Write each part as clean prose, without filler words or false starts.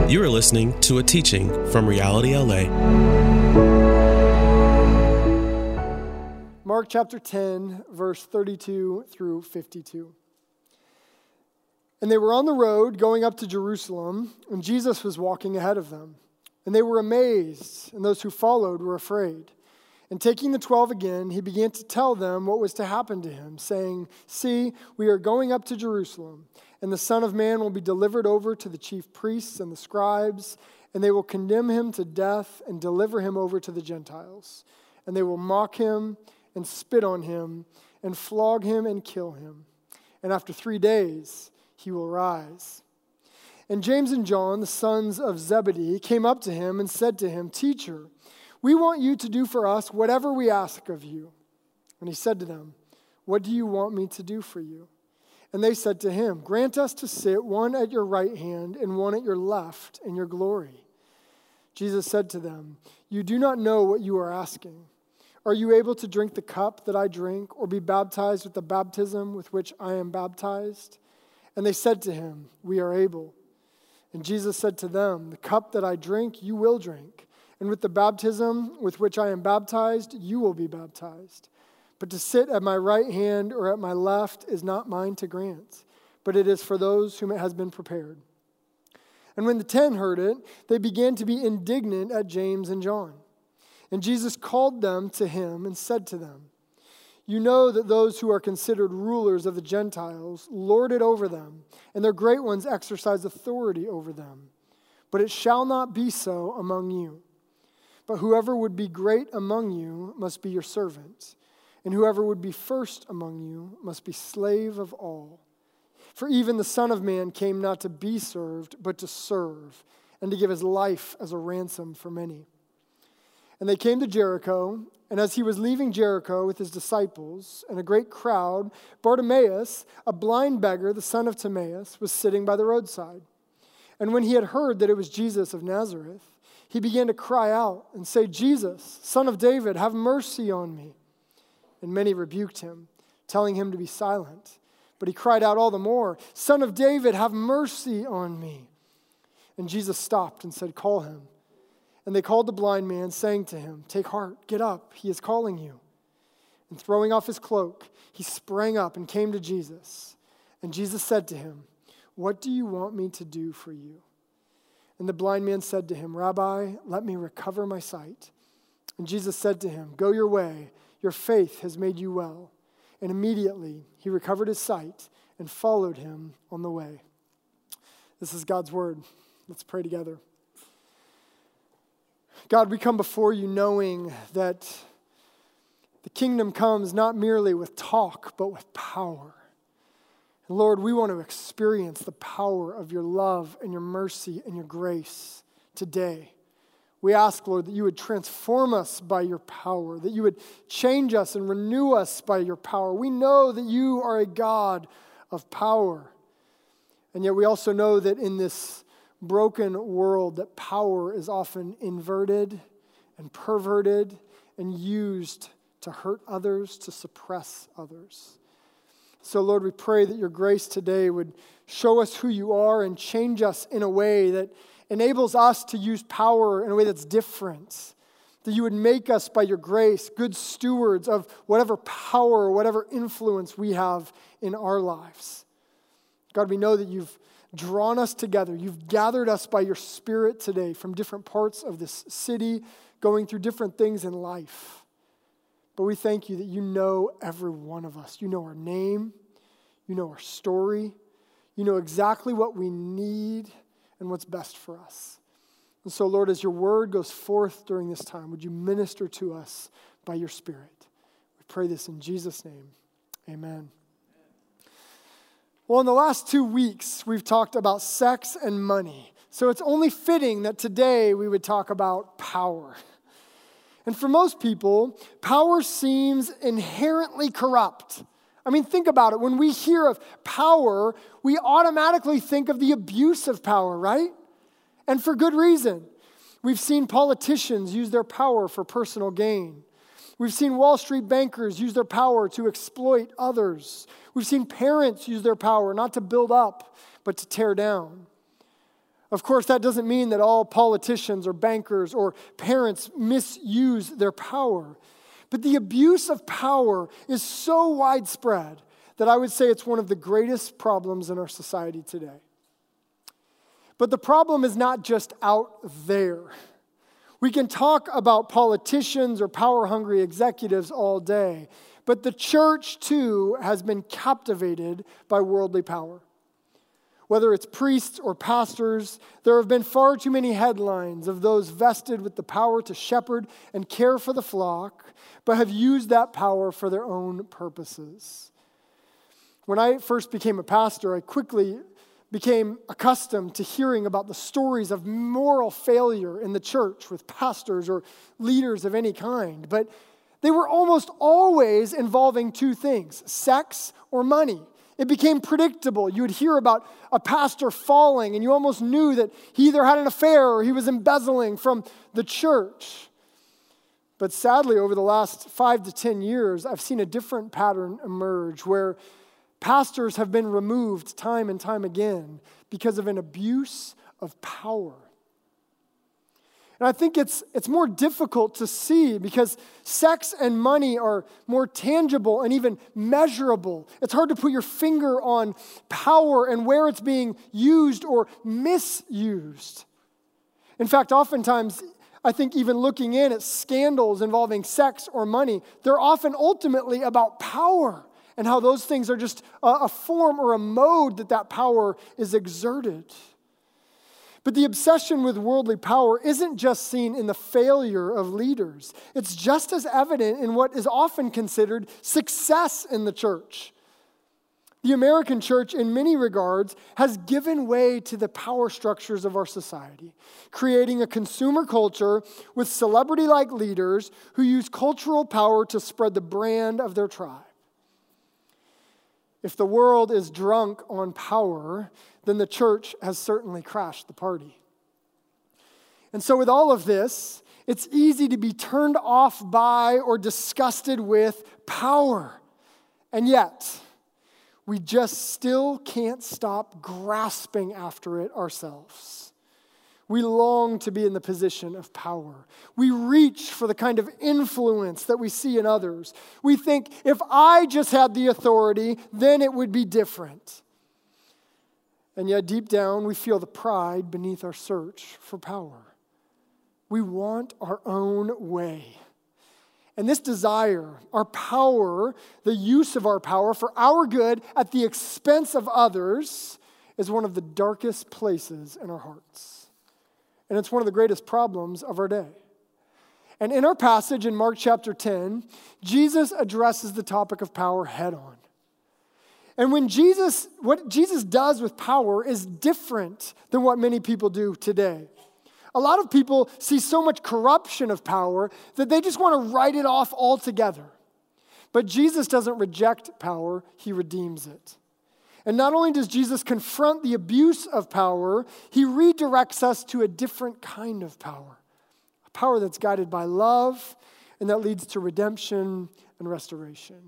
You are listening to a teaching from Reality LA. Mark chapter 10, verse 32 through 52. And they were on the road going up to Jerusalem, and Jesus was walking ahead of them. And they were amazed, and those who followed were afraid. And taking the 12 again, he began to tell them what was to happen to him, saying, "See, we are going up to Jerusalem, and the Son of Man will be delivered over to the chief priests and the scribes, and they will condemn him to death and deliver him over to the Gentiles. And they will mock him and spit on him and flog him and kill him. And after 3 days, he will rise." And James and John, the sons of Zebedee, came up to him and said to him, "Teacher, we want you to do for us whatever we ask of you." And he said to them, "What do you want me to do for you?" And they said to him, "Grant us to sit one at your right hand and one at your left in your glory." Jesus said to them, "You do not know what you are asking. Are you able to drink the cup that I drink, or be baptized with the baptism with which I am baptized?" And they said to him, "We are able." And Jesus said to them, "The cup that I drink, you will drink, and with the baptism with which I am baptized, you will be baptized. But to sit at my right hand or at my left is not mine to grant, but it is for those whom it has been prepared." And when the 10 heard it, they began to be indignant at James and John. And Jesus called them to him and said to them, "You know that those who are considered rulers of the Gentiles lord it over them, and their great ones exercise authority over them. But it shall not be so among you. But whoever would be great among you must be your servant, and whoever would be first among you must be slave of all. For even the Son of Man came not to be served, but to serve, and to give his life as a ransom for many." And they came to Jericho, and as he was leaving Jericho with his disciples and a great crowd, Bartimaeus, a blind beggar, the son of Timaeus, was sitting by the roadside. And when he had heard that it was Jesus of Nazareth, he began to cry out and say, "Jesus, Son of David, have mercy on me." And many rebuked him, telling him to be silent. But he cried out all the more, "Son of David, have mercy on me." And Jesus stopped and said, "Call him." And they called the blind man, saying to him, "Take heart, get up, he is calling you." And throwing off his cloak, he sprang up and came to Jesus. And Jesus said to him, "What do you want me to do for you?" And the blind man said to him, "Rabbi, let me recover my sight." And Jesus said to him, "Go your way, your faith has made you well." And immediately he recovered his sight and followed him on the way. This is God's word. Let's pray together. God, we come before you knowing that the kingdom comes not merely with talk, but with power. And Lord, we want to experience the power of your love and your mercy and your grace today. We ask, Lord, that you would transform us by your power, that you would change us and renew us by your power. We know that you are a God of power. And yet we also know that in this broken world, that power is often inverted and perverted and used to hurt others, to suppress others. So, Lord, we pray that your grace today would show us who you are and change us in a way that enables us to use power in a way that's different. That you would make us, by your grace, good stewards of whatever power or whatever influence we have in our lives. God, we know that you've drawn us together. You've gathered us by your Spirit today from different parts of this city, going through different things in life. But we thank you that you know every one of us. You know our name. You know our story. You know exactly what we need and what's best for us. And so, Lord, as your word goes forth during this time, would you minister to us by your Spirit? We pray this in Jesus' name. Amen. Well, in the last 2 weeks, we've talked about sex and money. So it's only fitting that today we would talk about power. And for most people, power seems inherently corrupt. I mean, think about it. When we hear of power, we automatically think of the abuse of power, right? And for good reason. We've seen politicians use their power for personal gain. We've seen Wall Street bankers use their power to exploit others. We've seen parents use their power not to build up, but to tear down. Of course, that doesn't mean that all politicians or bankers or parents misuse their power. But the abuse of power is so widespread that I would say it's one of the greatest problems in our society today. But the problem is not just out there. We can talk about politicians or power-hungry executives all day, but the church, too, has been captivated by worldly power. Whether it's priests or pastors, there have been far too many headlines of those vested with the power to shepherd and care for the flock, but have used that power for their own purposes. When I first became a pastor, I quickly became accustomed to hearing about the stories of moral failure in the church with pastors or leaders of any kind. But they were almost always involving two things, sex or money. It became predictable. You would hear about a pastor falling, and you almost knew that he either had an affair or he was embezzling from the church. But sadly, over the last 5 to 10 years, I've seen a different pattern emerge where pastors have been removed time and time again because of an abuse of power. And I think it's more difficult to see because sex and money are more tangible and even measurable. It's hard to put your finger on power and where it's being used or misused. In fact, oftentimes, I think even looking in at scandals involving sex or money, they're often ultimately about power and how those things are just a form or a mode that power is exerted. But the obsession with worldly power isn't just seen in the failure of leaders. It's just as evident in what is often considered success in the church. The American church, in many regards, has given way to the power structures of our society, creating a consumer culture with celebrity-like leaders who use cultural power to spread the brand of their tribe. If the world is drunk on power, then the church has certainly crashed the party. And so with all of this, it's easy to be turned off by or disgusted with power. And yet, we just still can't stop grasping after it ourselves. We long to be in the position of power. We reach for the kind of influence that we see in others. We think, if I just had the authority, then it would be different. And yet deep down, we feel the pride beneath our search for power. We want our own way. And this desire, our power, the use of our power for our good at the expense of others, is one of the darkest places in our hearts. And it's one of the greatest problems of our day. And in our passage in Mark chapter 10, Jesus addresses the topic of power head on. And what Jesus does with power is different than what many people do today. A lot of people see so much corruption of power that they just want to write it off altogether. But Jesus doesn't reject power, he redeems it. And not only does Jesus confront the abuse of power, he redirects us to a different kind of power. A power that's guided by love and that leads to redemption and restoration.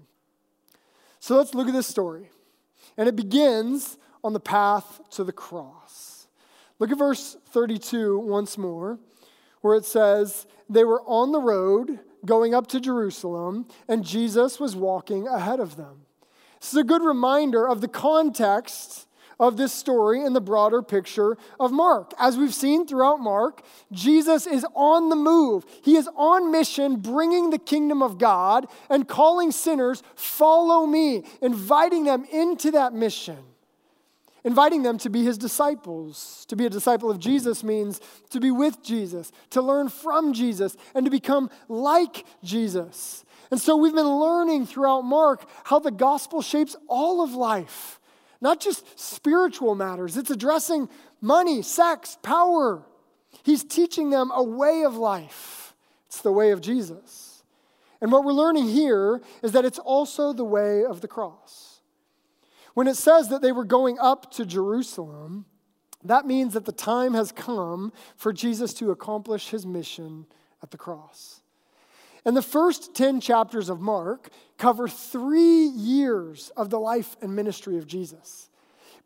So let's look at this story. And it begins on the path to the cross. Look at verse 32 once more, where it says, they were on the road going up to Jerusalem, and Jesus was walking ahead of them. This is a good reminder of the context of this story in the broader picture of Mark. As we've seen throughout Mark, Jesus is on the move. He is on mission, bringing the kingdom of God and calling sinners, follow me, inviting them into that mission, inviting them to be his disciples. To be a disciple of Jesus means to be with Jesus, to learn from Jesus, and to become like Jesus. And so we've been learning throughout Mark how the gospel shapes all of life, not just spiritual matters. It's addressing money, sex, power. He's teaching them a way of life. It's the way of Jesus. And what we're learning here is that it's also the way of the cross. When it says that they were going up to Jerusalem, that means that the time has come for Jesus to accomplish his mission at the cross. And the first 10 chapters of Mark cover 3 years of the life and ministry of Jesus.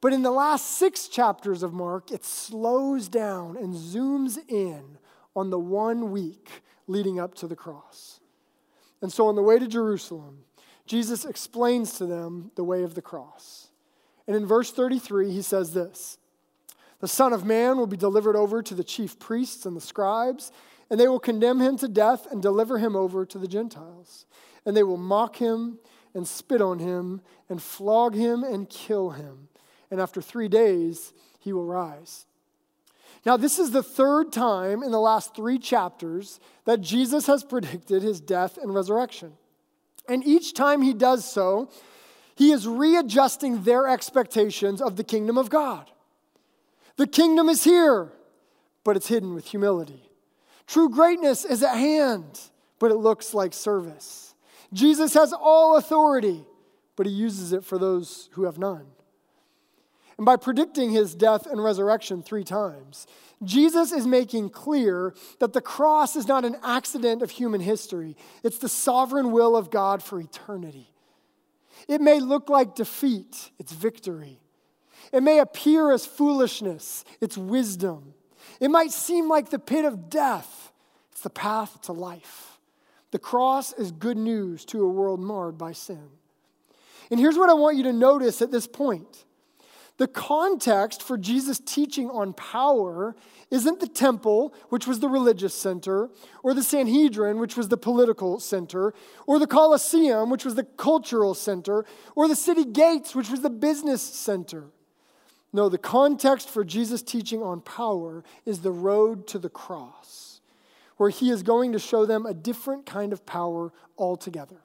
But in the last 6 chapters of Mark, it slows down and zooms in on the 1 week leading up to the cross. And so on the way to Jerusalem, Jesus explains to them the way of the cross. And in verse 33, he says this: "The Son of Man will be delivered over to the chief priests and the scribes, and they will condemn him to death and deliver him over to the Gentiles. And they will mock him and spit on him and flog him and kill him. And after 3 days, he will rise." Now, this is the 3rd time in the last 3 chapters that Jesus has predicted his death and resurrection. And each time he does so, he is readjusting their expectations of the kingdom of God. The kingdom is here, but it's hidden with humility. True greatness is at hand, but it looks like service. Jesus has all authority, but he uses it for those who have none. And by predicting his death and resurrection 3 times, Jesus is making clear that the cross is not an accident of human history. It's the sovereign will of God for eternity. It may look like defeat, it's victory. It may appear as foolishness, it's wisdom. It might seem like the pit of death, it's the path to life. The cross is good news to a world marred by sin. And here's what I want you to notice at this point. The context for Jesus' teaching on power isn't the temple, which was the religious center, or the Sanhedrin, which was the political center, or the Colosseum, which was the cultural center, or the city gates, which was the business center. No, the context for Jesus' teaching on power is the road to the cross, where he is going to show them a different kind of power altogether.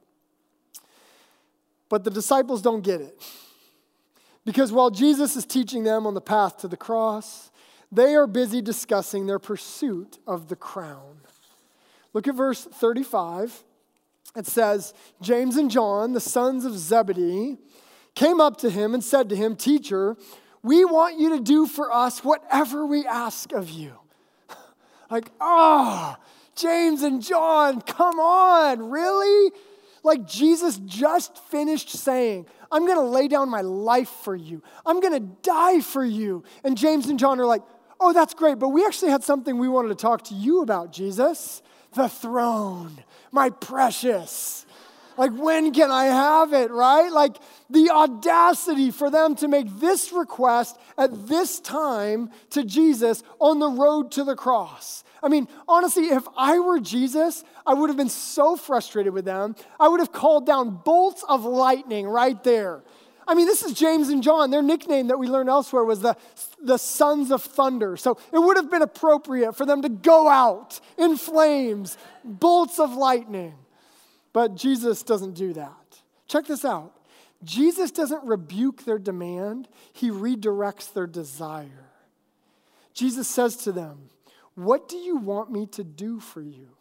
But the disciples don't get it. Because while Jesus is teaching them on the path to the cross, they are busy discussing their pursuit of the crown. Look at verse 35. It says, "James and John, the sons of Zebedee, came up to him and said to him, 'Teacher, we want you to do for us whatever we ask of you.'" Like, James and John, come on, really? Like Jesus just finished saying, "I'm going to lay down my life for you. I'm going to die for you." And James and John are like, "Oh, that's great, but we actually had something we wanted to talk to you about, Jesus. The throne, my precious. Like, when can I have it," right? Like, the audacity for them to make this request at this time to Jesus on the road to the cross. I mean, honestly, if I were Jesus, I would have been so frustrated with them. I would have called down bolts of lightning right there. I mean, this is James and John. Their nickname that we learned elsewhere was the sons of thunder. So it would have been appropriate for them to go out in flames, bolts of lightning. But Jesus doesn't do that. Check this out. Jesus doesn't rebuke their demand. He redirects their desire. Jesus says to them, "What do you want me to do for you?"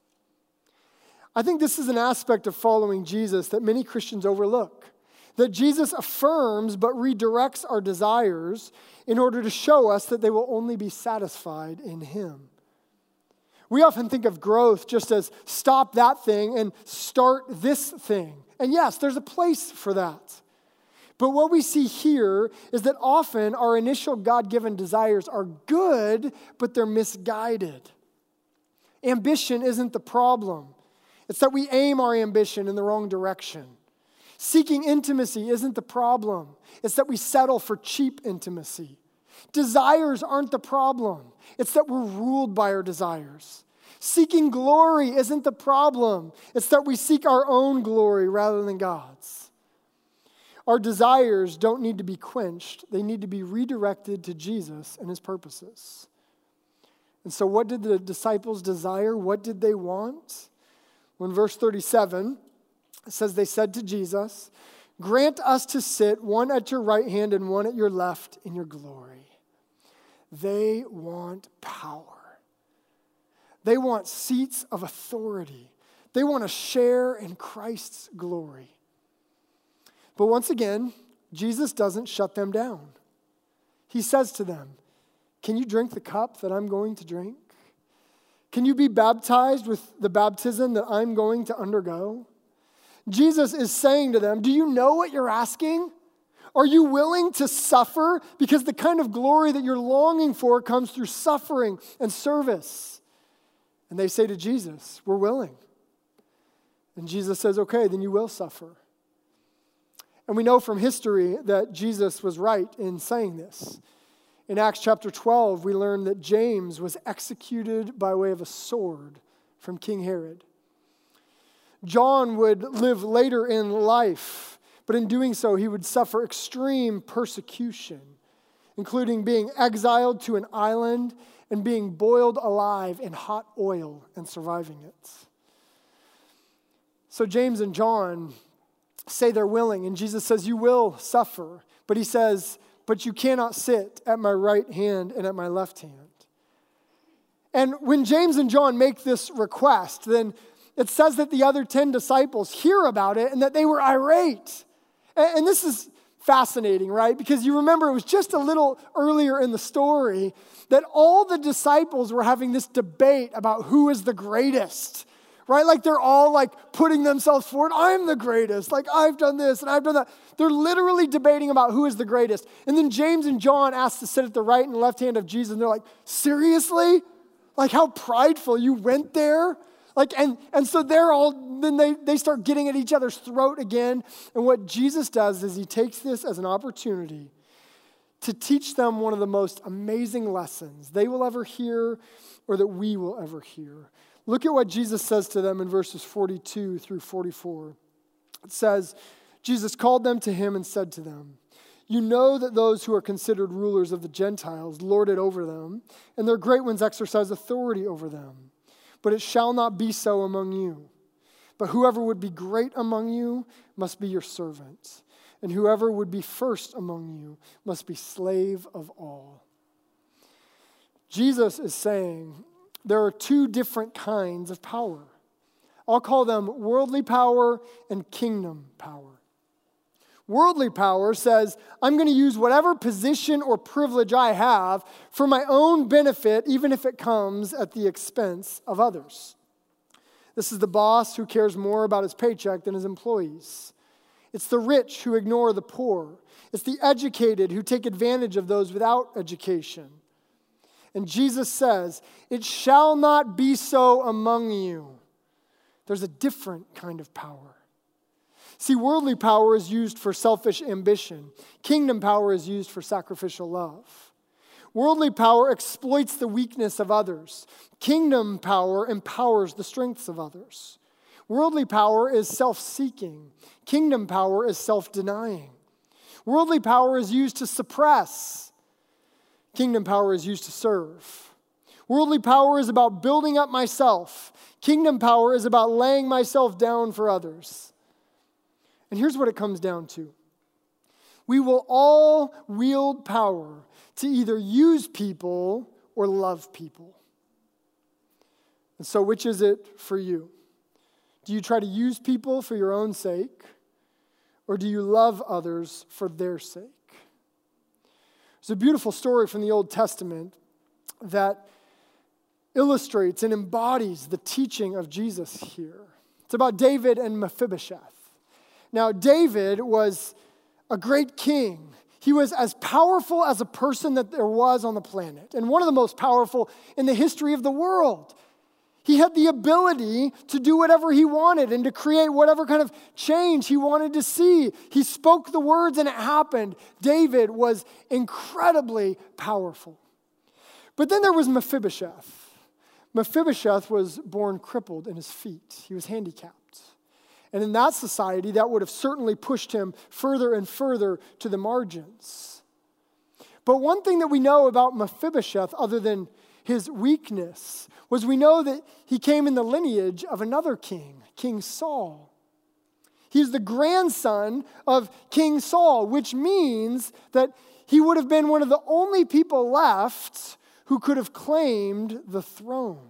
I think this is an aspect of following Jesus that many Christians overlook. That Jesus affirms but redirects our desires in order to show us that they will only be satisfied in him. We often think of growth just as stop that thing and start this thing. And yes, there's a place for that. But what we see here is that often our initial God-given desires are good, but they're misguided. Ambition isn't the problem. It's that we aim our ambition in the wrong direction. Seeking intimacy isn't the problem. It's that we settle for cheap intimacy. Desires aren't the problem. It's that we're ruled by our desires. Seeking glory isn't the problem. It's that we seek our own glory rather than God's. Our desires don't need to be quenched. They need to be redirected to Jesus and his purposes. And so what did the disciples desire? What did they want? Well, in verse 37, it says they said to Jesus, "Grant us to sit, one at your right hand and one at your left in your glory." They want power. They want seats of authority. They want to share in Christ's glory. But once again, Jesus doesn't shut them down. He says to them, "Can you drink the cup that I'm going to drink? Can you be baptized with the baptism that I'm going to undergo?" Jesus is saying to them, "Do you know what you're asking? Are you willing to suffer? Because the kind of glory that you're longing for comes through suffering and service. And they say to Jesus, we're willing. And Jesus says, okay, then you will suffer. And we know from history that Jesus was right in saying this. In Acts chapter 12, we learn that James was executed by way of a sword from King Herod. John would live later in life, but in doing so, he would suffer extreme persecution, including being exiled to an island and being boiled alive in hot oil and surviving it. So James and John say they're willing, and Jesus says, you will suffer. But he says, but you cannot sit at my right hand and at my left hand. And when James and John make this request, then it says that the other 10 disciples hear about it and that they were irate. And this is fascinating, right? Because you remember it was just a little earlier in the story that all the disciples were having this debate about who is the greatest, right? Like they're all like putting themselves forward. I'm the greatest. Like I've done this and I've done that. They're literally debating about who is the greatest. And then James and John asked to sit at the right and left hand of Jesus. And they're like, seriously? Like how prideful you went there? Like, and so then they start getting at each other's throat again. And what Jesus does is he takes this as an opportunity to teach them one of the most amazing lessons they will ever hear or that we will ever hear. Look at what Jesus says to them in verses 42 through 44. It says, Jesus called them to him and said to them, you know that those who are considered rulers of the Gentiles lord it over them, and their great ones exercise authority over them. But it shall not be so among you. But whoever would be great among you must be your servant, and whoever would be first among you must be slave of all. Jesus is saying there are two different kinds of power. I'll call them worldly power and kingdom power. Worldly power says, I'm going to use whatever position or privilege I have for my own benefit, even if it comes at the expense of others. This is the boss who cares more about his paycheck than his employees. It's the rich who ignore the poor. It's the educated who take advantage of those without education. And Jesus says, it shall not be so among you. There's a different kind of power. See, worldly power is used for selfish ambition. Kingdom power is used for sacrificial love. Worldly power exploits the weakness of others. Kingdom power empowers the strengths of others. Worldly power is self-seeking. Kingdom power is self-denying. Worldly power is used to suppress. Kingdom power is used to serve. Worldly power is about building up myself. Kingdom power is about laying myself down for others. And here's what it comes down to. We will all wield power to either use people or love people. And so which is it for you? Do you try to use people for your own sake, or do you love others for their sake? There's a beautiful story from the Old Testament that illustrates and embodies the teaching of Jesus here. It's about David and Mephibosheth. Now, David was a great king. He was as powerful as a person that there was on the planet, and one of the most powerful in the history of the world. He had the ability to do whatever he wanted and to create whatever kind of change he wanted to see. He spoke the words and it happened. David was incredibly powerful. But then there was Mephibosheth. Mephibosheth was born crippled in his feet. He was handicapped. And in that society, that would have certainly pushed him further and further to the margins. But one thing that we know about Mephibosheth, other than his weakness, was we know that he came in the lineage of another king, King Saul. He's the grandson of King Saul, which means that he would have been one of the only people left who could have claimed the throne.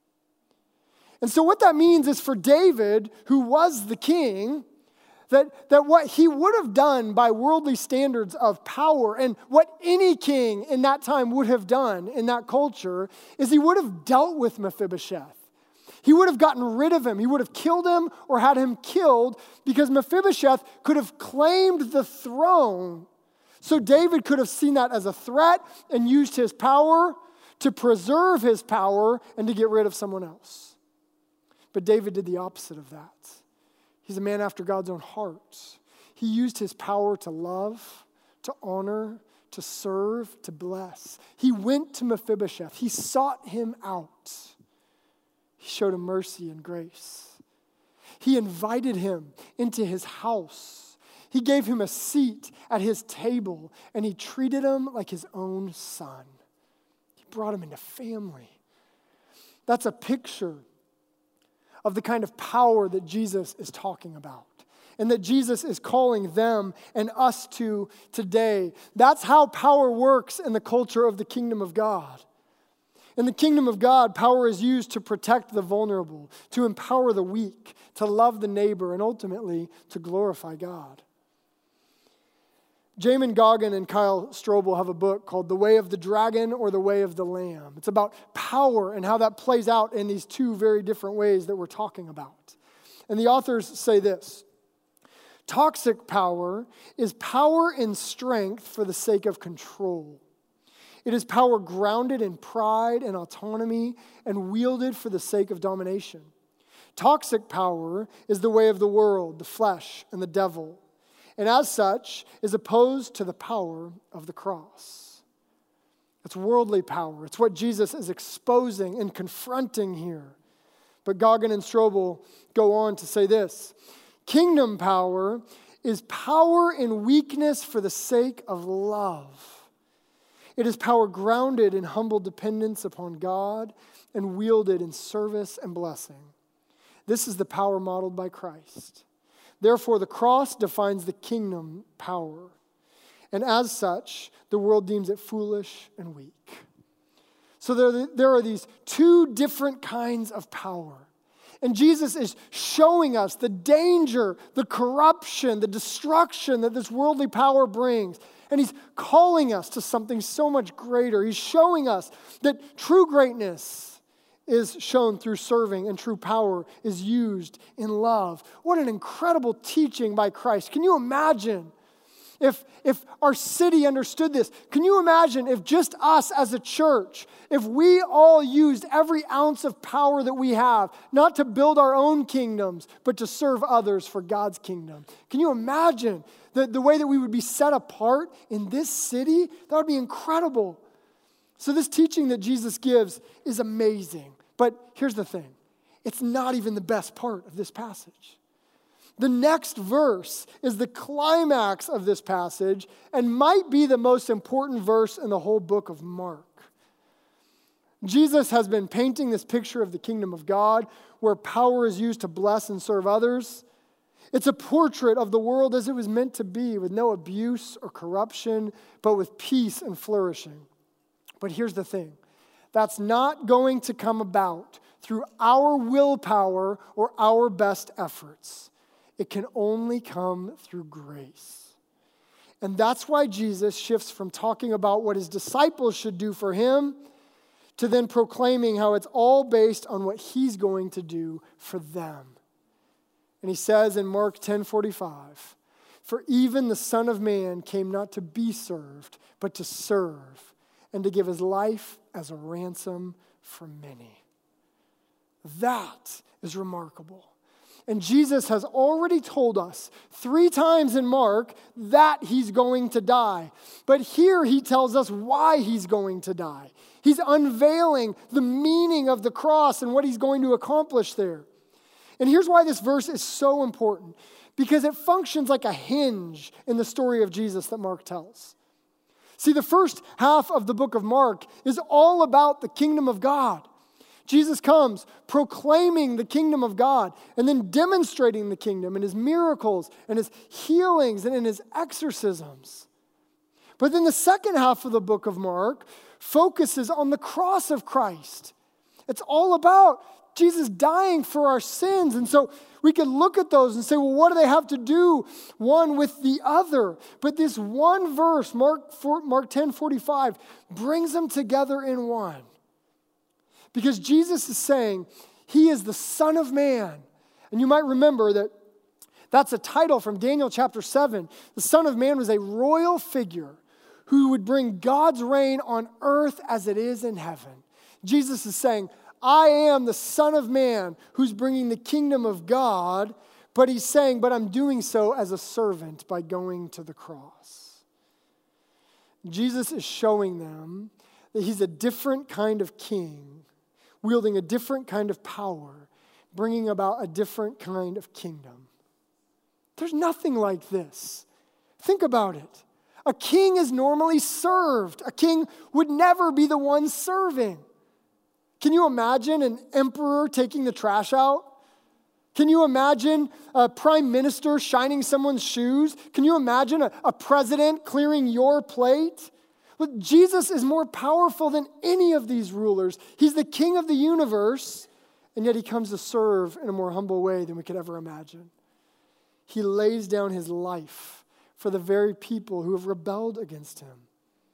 And so what that means is for David, who was the king, that what he would have done by worldly standards of power and what any king in that time would have done in that culture is he would have dealt with Mephibosheth. He would have gotten rid of him. He would have killed him or had him killed because Mephibosheth could have claimed the throne. So David could have seen that as a threat and used his power to preserve his power and to get rid of someone else. But David did the opposite of that. He's a man after God's own heart. He used his power to love, to honor, to serve, to bless. He went to Mephibosheth. He sought him out. He showed him mercy and grace. He invited him into his house. He gave him a seat at his table, and he treated him like his own son. He brought him into family. That's a picture of the kind of power that Jesus is talking about, and that Jesus is calling them and us to today. That's how power works in the culture of the kingdom of God. In the kingdom of God, power is used to protect the vulnerable, to empower the weak, to love the neighbor, and ultimately to glorify God. Jamin Goggin and Kyle Strobel have a book called The Way of the Dragon or The Way of the Lamb. It's about power and how that plays out in these two very different ways that we're talking about. And the authors say this: toxic power is power and strength for the sake of control. It is power grounded in pride and autonomy and wielded for the sake of domination. Toxic power is the way of the world, the flesh, and the devil, and as such is opposed to the power of the cross. It's worldly power. It's what Jesus is exposing and confronting here. But Goggin and Strobel go on to say this: kingdom power is power in weakness for the sake of love. It is power grounded in humble dependence upon God and wielded in service and blessing. This is the power modeled by Christ. Therefore, the cross defines the kingdom power. And as such, the world deems it foolish and weak. So there are these two different kinds of power. And Jesus is showing us the danger, the corruption, the destruction that this worldly power brings. And he's calling us to something so much greater. He's showing us that true greatness is shown through serving and true power is used in love. What an incredible teaching by Christ. Can you imagine if our city understood this? Can you imagine if just us as a church, if we all used every ounce of power that we have, not to build our own kingdoms, but to serve others for God's kingdom? Can you imagine the way that we would be set apart in this city? That would be incredible. So this teaching that Jesus gives is amazing. But here's the thing. It's not even the best part of this passage. The next verse is the climax of this passage and might be the most important verse in the whole book of Mark. Jesus has been painting this picture of the kingdom of God where power is used to bless and serve others. It's a portrait of the world as it was meant to be, with no abuse or corruption, but with peace and flourishing. But here's the thing. That's not going to come about through our willpower or our best efforts. It can only come through grace. And that's why Jesus shifts from talking about what his disciples should do for him to then proclaiming how it's all based on what he's going to do for them. And he says in Mark 10:45, "For even the Son of Man came not to be served, but to serve, and to give his life as a ransom for many." That is remarkable. And Jesus has already told us 3 times in Mark that he's going to die. But here he tells us why he's going to die. He's unveiling the meaning of the cross and what he's going to accomplish there. And here's why this verse is so important. Because it functions like a hinge in the story of Jesus that Mark tells. See, the first half of the book of Mark is all about the kingdom of God. Jesus comes proclaiming the kingdom of God and then demonstrating the kingdom in his miracles and his healings and in his exorcisms. But then the second half of the book of Mark focuses on the cross of Christ. It's all about Jesus dying for our sins. And so we could look at those and say, well, what do they have to do one with the other? But this one verse, Mark 10:45, brings them together in one. Because Jesus is saying He is the Son of Man. And you might remember that that's a title from Daniel chapter 7. The Son of Man was a royal figure who would bring God's reign on earth as it is in heaven. Jesus is saying, I am the Son of Man who's bringing the kingdom of God, but he's saying, but I'm doing so as a servant by going to the cross. Jesus is showing them that he's a different kind of king, wielding a different kind of power, bringing about a different kind of kingdom. There's nothing like this. Think about it. A king is normally served. A king would never be the one serving. Can you imagine an emperor taking the trash out? Can you imagine a prime minister shining someone's shoes? Can you imagine a president clearing your plate? Look, Jesus is more powerful than any of these rulers. He's the king of the universe, and yet he comes to serve in a more humble way than we could ever imagine. He lays down his life for the very people who have rebelled against him.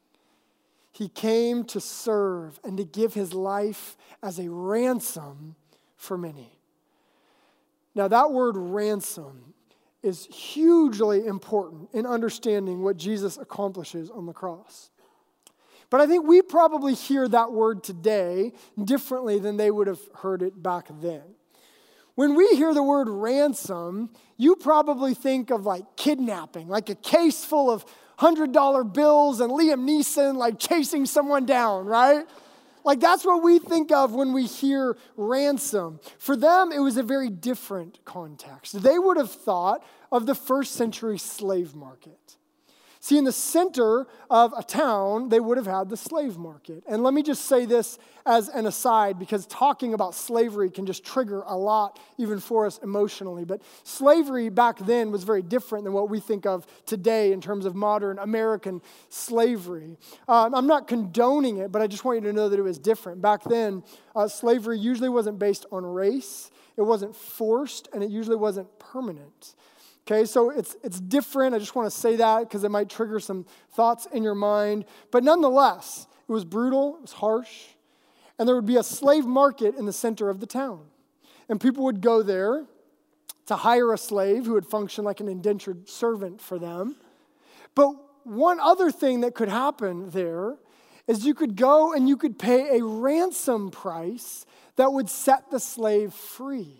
He came to serve and to give his life as a ransom for many. Now, that word ransom is hugely important in understanding what Jesus accomplishes on the cross. But I think we probably hear that word today differently than they would have heard it back then. When we hear the word ransom, you probably think of like kidnapping, like a case full of $100 bills and Liam Neeson like chasing someone down, right? Like that's what we think of when we hear ransom. For them, it was a very different context. They would have thought of the first century slave market. See, in the center of a town, they would have had the slave market. And let me just say this as an aside, because talking about slavery can just trigger a lot, even for us emotionally. But slavery back then was very different than what we think of today in terms of modern American slavery. I'm not condoning it, but I just want you to know that it was different. Back then, slavery usually wasn't based on race, it wasn't forced, and it usually wasn't permanent. Okay, so it's different. I just want to say that because it might trigger some thoughts in your mind. But nonetheless, it was brutal, it was harsh, and there would be a slave market in the center of the town. And people would go there to hire a slave who would function like an indentured servant for them. But one other thing that could happen there is you could go and you could pay a ransom price that would set the slave free.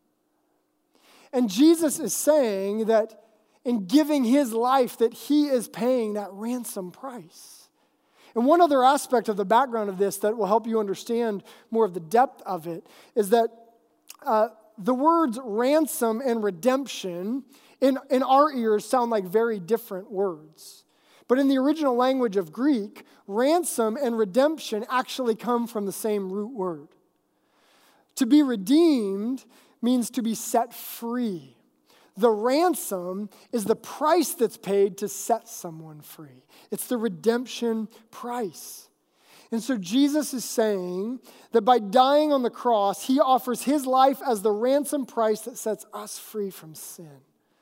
And Jesus is saying that in giving his life that he is paying that ransom price. And one other aspect of the background of this that will help you understand more of the depth of it is that the words ransom and redemption in our ears sound like very different words. But in the original language of Greek, ransom and redemption actually come from the same root word. To be redeemed means to be set free. The ransom is the price that's paid to set someone free. It's the redemption price. And so Jesus is saying that by dying on the cross, he offers his life as the ransom price that sets us free from sin.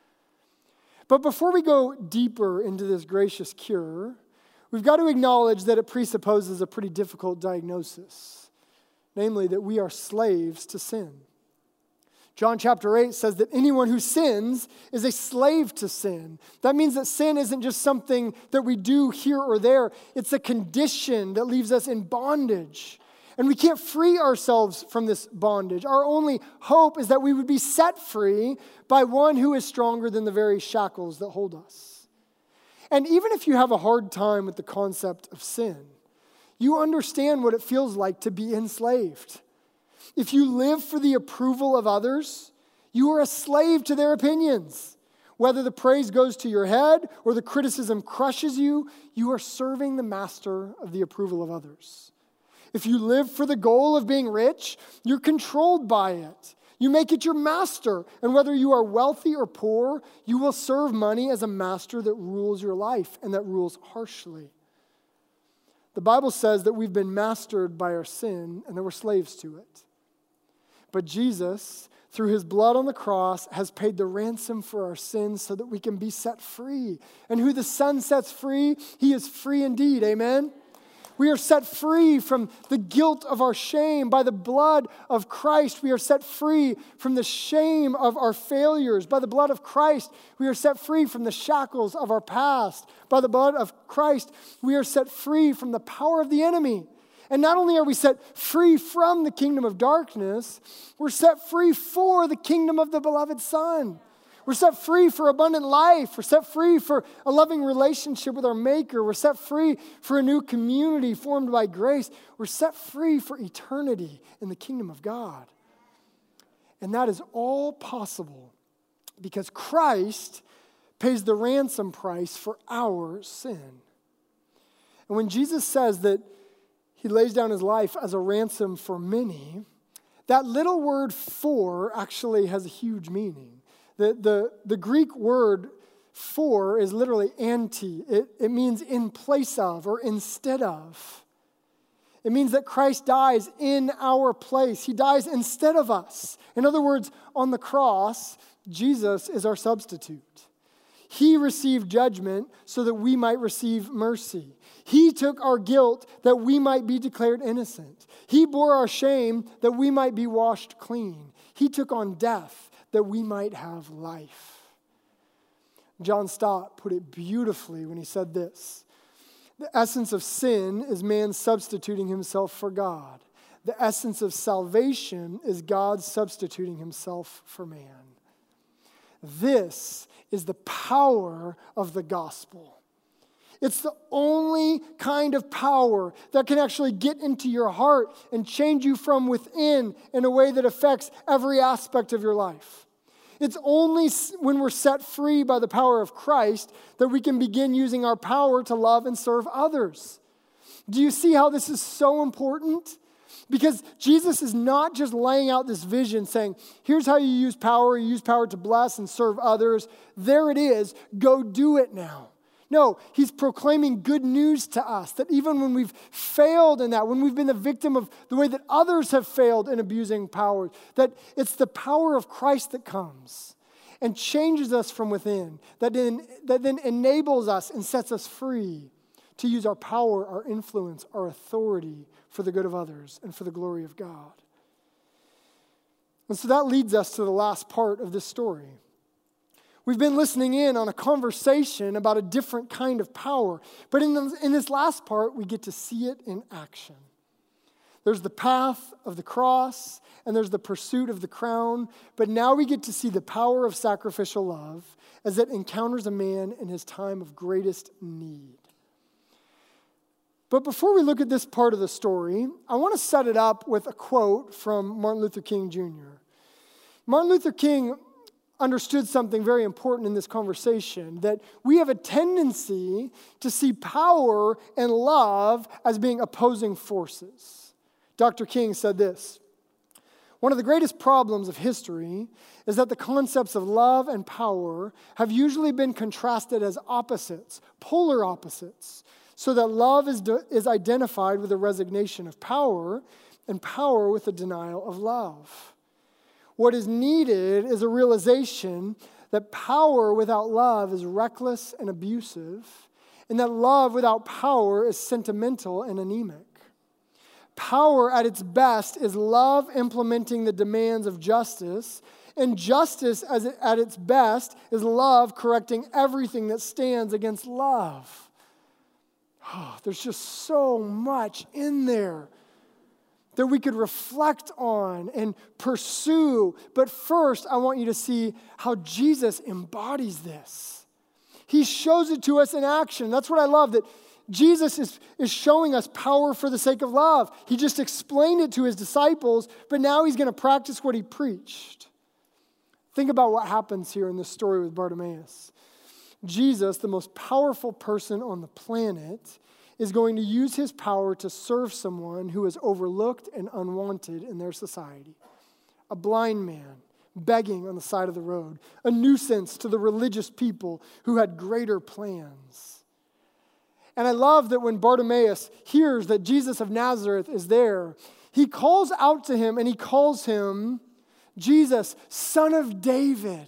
But before we go deeper into this gracious cure, we've got to acknowledge that it presupposes a pretty difficult diagnosis, namely that we are slaves to sin. John chapter 8 says that anyone who sins is a slave to sin. That means that sin isn't just something that we do here or there. It's a condition that leaves us in bondage. And we can't free ourselves from this bondage. Our only hope is that we would be set free by one who is stronger than the very shackles that hold us. And even if you have a hard time with the concept of sin, you understand what it feels like to be enslaved. If you live for the approval of others, you are a slave to their opinions. Whether the praise goes to your head or the criticism crushes you, you are serving the master of the approval of others. If you live for the goal of being rich, you're controlled by it. You make it your master, and whether you are wealthy or poor, you will serve money as a master that rules your life and that rules harshly. The Bible says that we've been mastered by our sin and that we're slaves to it. But Jesus, through his blood on the cross, has paid the ransom for our sins so that we can be set free. And who the Son sets free, he is free indeed. Amen? We are set free from the guilt of our shame. By the blood of Christ, we are set free from the shame of our failures. By the blood of Christ, we are set free from the shackles of our past. By the blood of Christ, we are set free from the power of the enemy. And not only are we set free from the kingdom of darkness, we're set free for the kingdom of the beloved Son. We're set free for abundant life. We're set free for a loving relationship with our Maker. We're set free for a new community formed by grace. We're set free for eternity in the kingdom of God. And that is all possible because Christ pays the ransom price for our sin. And when Jesus says that he lays down his life as a ransom for many, that little word "for" actually has a huge meaning. The Greek word "for" is literally anti. It means in place of or instead of. It means that Christ dies in our place. He dies instead of us. In other words, on the cross, Jesus is our substitute. He received judgment so that we might receive mercy. He took our guilt that we might be declared innocent. He bore our shame that we might be washed clean. He took on death that we might have life. John Stott put it beautifully when he said this: the essence of sin is man substituting himself for God. The essence of salvation is God substituting himself for man. This is the power of the gospel. It's the only kind of power that can actually get into your heart and change you from within in a way that affects every aspect of your life. It's only when we're set free by the power of Christ that we can begin using our power to love and serve others. Do you see how this is so important? Because Jesus is not just laying out this vision saying, here's how you use power to bless and serve others. There it is, go do it now. No, he's proclaiming good news to us that even when we've failed in that, when we've been the victim of the way that others have failed in abusing power, that it's the power of Christ that comes and changes us from within, that then enables us and sets us free to use our power, our influence, our authority for the good of others and for the glory of God. And so that leads us to the last part of this story. We've been listening in on a conversation about a different kind of power. But in this last part, we get to see it in action. There's the path of the cross, and there's the pursuit of the crown. But now we get to see the power of sacrificial love as it encounters a man in his time of greatest need. But before we look at this part of the story, I want to set it up with a quote from Martin Luther King Jr. Martin Luther King understood something very important in this conversation, that we have a tendency to see power and love as being opposing forces. Dr. King said this: one of the greatest problems of history is that the concepts of love and power have usually been contrasted as opposites, polar opposites, so that love is identified with a resignation of power and power with a denial of love. What is needed is a realization that power without love is reckless and abusive, and that love without power is sentimental and anemic. Power at its best is love implementing the demands of justice, and justice at its best is love correcting everything that stands against love. Oh, there's just so much in there that we could reflect on and pursue. But first, I want you to see how Jesus embodies this. He shows it to us in action. That's what I love, that Jesus is showing us power for the sake of love. He just explained it to his disciples, but now he's going to practice what he preached. Think about what happens here in this story with Bartimaeus. Jesus, the most powerful person on the planet, is going to use his power to serve someone who is overlooked and unwanted in their society. A blind man begging on the side of the road, a nuisance to the religious people who had greater plans. And I love that when Bartimaeus hears that Jesus of Nazareth is there, he calls out to him and he calls him Jesus, Son of David.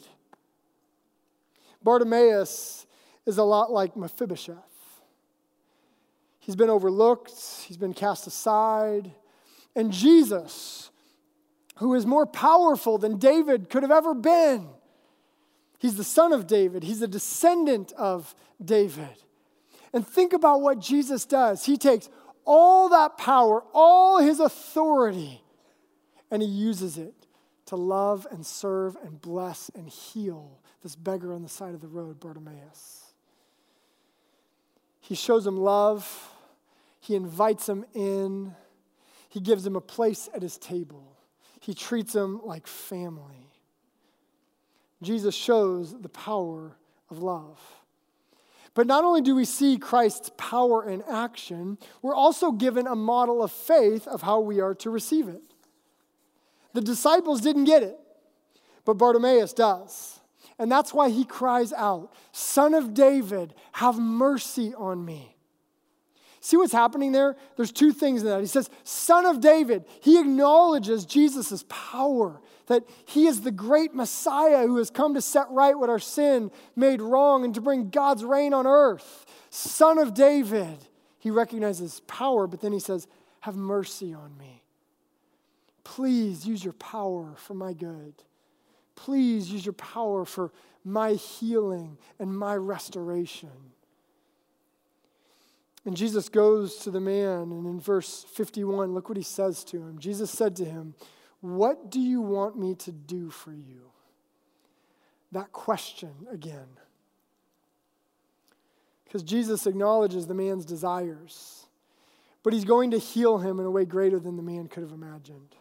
Bartimaeus is a lot like Mephibosheth. He's been overlooked. He's been cast aside. And Jesus, who is more powerful than David could have ever been, he's the son of David. He's a descendant of David. And think about what Jesus does. He takes all that power, all his authority, and he uses it to love and serve and bless and heal this beggar on the side of the road, Bartimaeus. He shows him love. He invites him in. He gives him a place at his table. He treats him like family. Jesus shows the power of love. But not only do we see Christ's power in action, we're also given a model of faith of how we are to receive it. The disciples didn't get it, but Bartimaeus does. And that's why he cries out, "Son of David, have mercy on me." See what's happening there? There's two things in that. He says, "Son of David." He acknowledges Jesus' power, that he is the great Messiah who has come to set right what our sin made wrong and to bring God's reign on earth. Son of David. He recognizes power, but then he says, "Have mercy on me. Please use your power for my good. Please use your power for my healing and my restoration." And Jesus goes to the man, and in verse 51, look what he says to him. Jesus said to him, "What do you want me to do for you?" That question again. Because Jesus acknowledges the man's desires, but he's going to heal him in a way greater than the man could have imagined.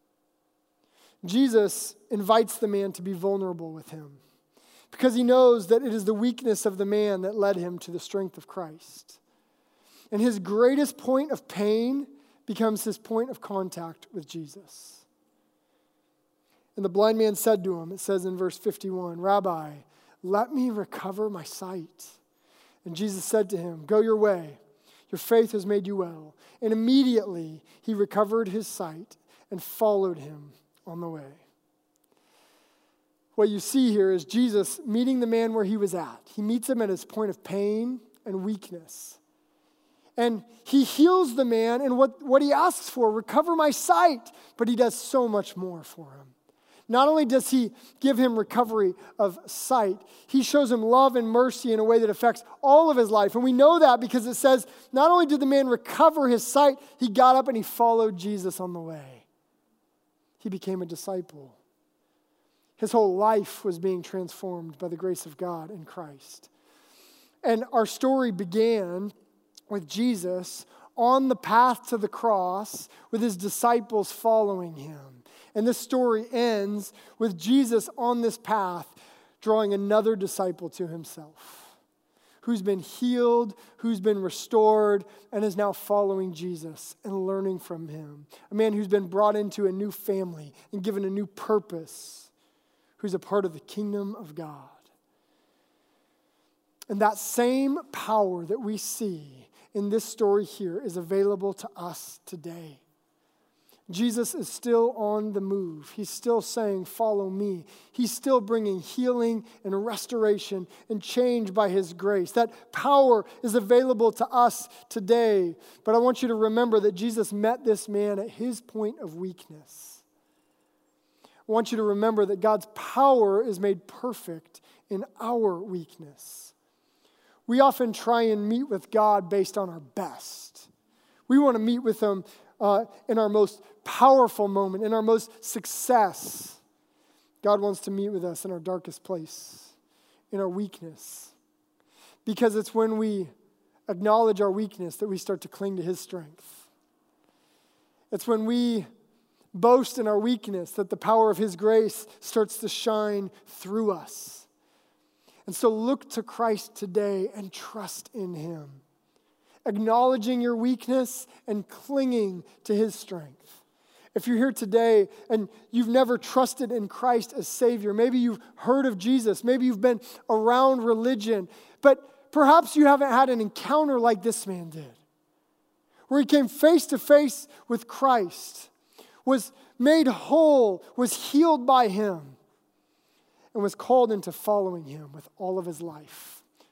Jesus invites the man to be vulnerable with him because he knows that it is the weakness of the man that led him to the strength of Christ. And his greatest point of pain becomes his point of contact with Jesus. And the blind man said to him, it says in verse 51, "Rabbi, let me recover my sight." And Jesus said to him, "Go your way. Your faith has made you well." And immediately he recovered his sight and followed him on the way. What you see here is Jesus meeting the man where he was at. He meets him at his point of pain and weakness. And he heals the man in what he asks for, recover my sight. But he does so much more for him. Not only does he give him recovery of sight, he shows him love and mercy in a way that affects all of his life. And we know that because it says not only did the man recover his sight, he got up and he followed Jesus on the way. He became a disciple. His whole life was being transformed by the grace of God in Christ. And our story began with Jesus on the path to the cross with his disciples following him. And this story ends with Jesus on this path drawing another disciple to himself, who's been healed, who's been restored, and is now following Jesus and learning from him. A man who's been brought into a new family and given a new purpose, who's a part of the kingdom of God. And that same power that we see in this story here is available to us today. Jesus is still on the move. He's still saying, "Follow me." He's still bringing healing and restoration and change by his grace. That power is available to us today. But I want you to remember that Jesus met this man at his point of weakness. I want you to remember that God's power is made perfect in our weakness. We often try and meet with God based on our best. We want to meet with him in our most powerful moment, in our most success. God wants to meet with us in our darkest place, in our weakness. Because it's when we acknowledge our weakness that we start to cling to his strength. It's when we boast in our weakness that the power of his grace starts to shine through us. And so look to Christ today and trust in him, acknowledging your weakness and clinging to his strength. If you're here today and you've never trusted in Christ as Savior, maybe you've heard of Jesus, maybe you've been around religion, but perhaps you haven't had an encounter like this man did, where he came face to face with Christ, was made whole, was healed by him, and was called into following him with all of his life,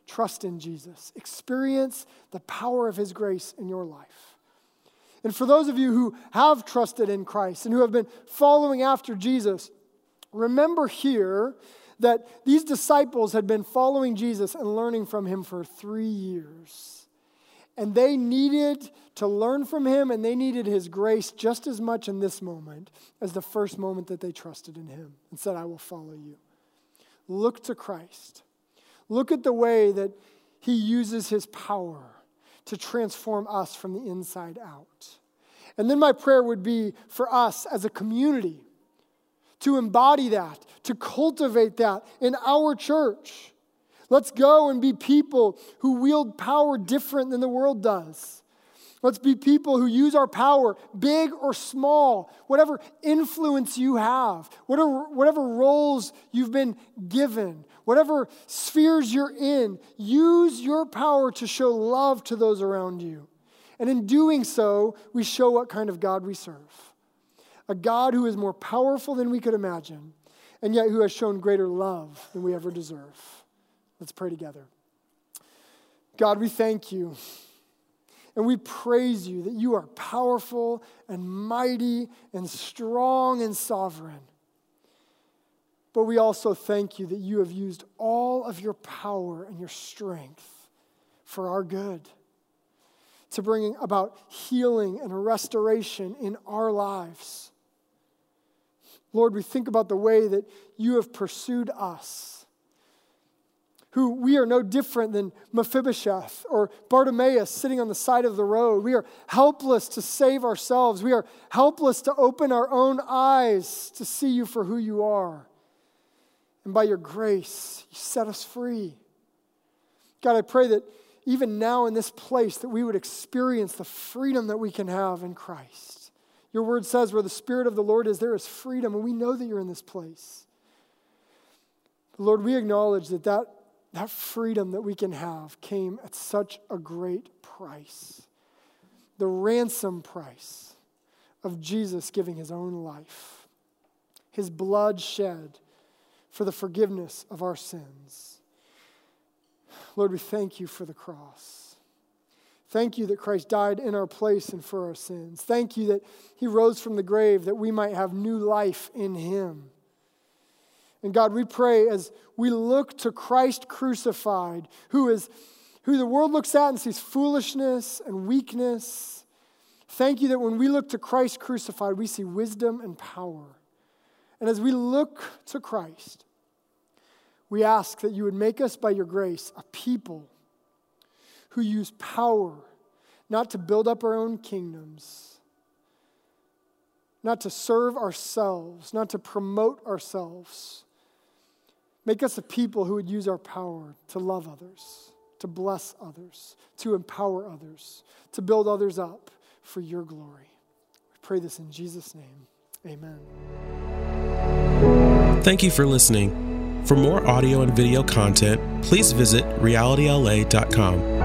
trust in Jesus. Experience the power of his grace in your life. And for those of you who have trusted in Christ and who have been following after Jesus, remember here that these disciples had been following Jesus and learning from him for 3 years. And they needed to learn from him, and they needed his grace just as much in this moment as the first moment that they trusted in him and said, I will follow you. Look to Christ. Look at the way that he uses his power to transform us from the inside out. And then my prayer would be for us as a community to embody that, to cultivate that in our church. Let's go and be people who wield power different than the world does. Let's be people who use our power, big or small, whatever influence you have, whatever roles you've been given, whatever spheres you're in, use your power to show love to those around you. And in doing so, we show what kind of God we serve. A God who is more powerful than we could imagine, and yet who has shown greater love than we ever deserve. Let's pray together. God, we thank you. And we praise you that you are powerful and mighty and strong and sovereign. But we also thank you that you have used all of your power and your strength for our good, to bring about healing and restoration in our lives. Lord, we think about the way that you have pursued us, who we are no different than Mephibosheth or Bartimaeus sitting on the side of the road. We are helpless to save ourselves. We are helpless to open our own eyes to see you for who you are. And by your grace, you set us free. God, I pray that even now in this place that we would experience the freedom that we can have in Christ. Your word says where the Spirit of the Lord is, there is freedom, and we know that you're in this place. But Lord, we acknowledge that freedom that we can have came at such a great price. The ransom price of Jesus giving his own life. His blood shed for the forgiveness of our sins. Lord, we thank you for the cross. Thank you that Christ died in our place and for our sins. Thank you that he rose from the grave that we might have new life in him. And God, we pray as we look to Christ crucified, who the world looks at and sees foolishness and weakness. Thank you that when we look to Christ crucified, we see wisdom and power. And as we look to Christ, we ask that you would make us by your grace a people who use power not to build up our own kingdoms, not to serve ourselves, not to promote ourselves. Make us a people who would use our power to love others, to bless others, to empower others, to build others up for your glory. We pray this in Jesus' name. Amen. Thank you for listening. For more audio and video content, please visit realityla.com.